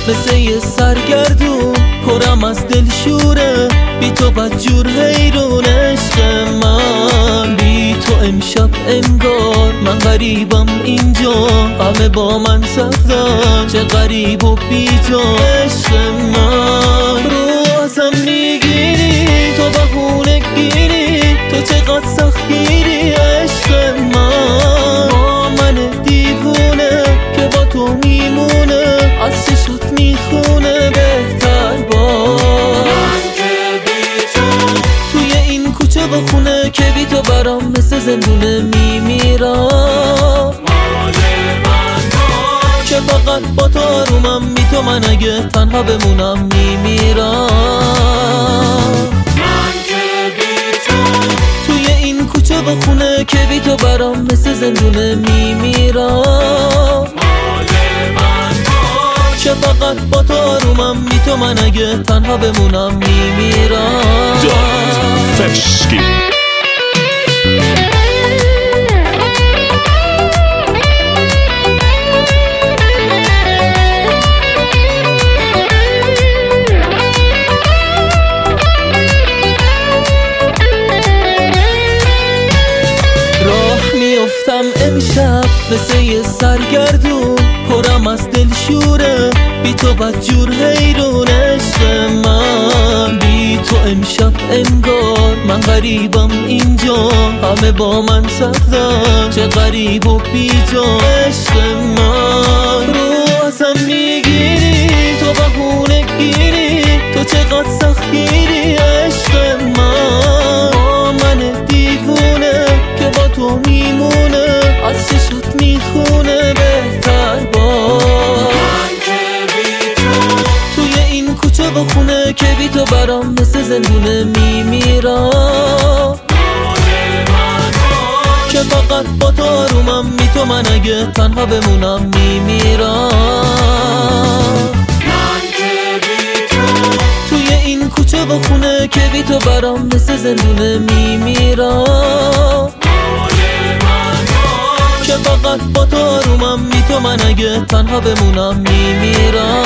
مثل یه سرگردون پرم از دلشوره، بی تو بدجور حیرون عشق من. بی تو امشب انگار من غریبم اینجا، همه با من سختن چه غریب و بی جا. عشق من رو ازم میگیری، تو بهونه گیری، تو چقدر سختگیری. عشق من با من دیوونه که با تو میمونه، از چشات میخونه بهتر باش. من که بی تو توی این کوچه و خونه که بی تو برام مثل زندونه میمیرم. مال من باش، که فقط با تو آرومم، بی تو من اگه تنها بمونم میمیرم. من که بی تو توی این کوچه و خونه که بی تو برام مثل زندونه میمیرم. مال من باش، که فقط با تو آرومم، بی تو من اگه تنها بمونم میمیرم. Fesky. میافتم امشب مثل یه سرگردون پرم از دلشوره، بی تو بدجور حیرون عشق من. بی تو امشب انگار من غریبم اینجا، همه با من سختن چه غریب و بی جا. عشق من رو ازم میگیری، تو بهونه گیری، تو چقدر سختگیری. عشق من با من دیوونه که با تو میمونه، از چشات میخونه بهتر باش. من که بی تو توی این کوچه و خونه که بی تو برام مثل زندونه میمیرم. مال من باش، که فقط با تو آرومم، بی تو من اگه تنها بمونم میمیرم. من که بی تو توی این کوچه و خونه که بی تو برام مثل زندونه میمیرم. مال من باش، که فقط با تو آرومم، بی تو من اگه تنها بمونم میمیرم.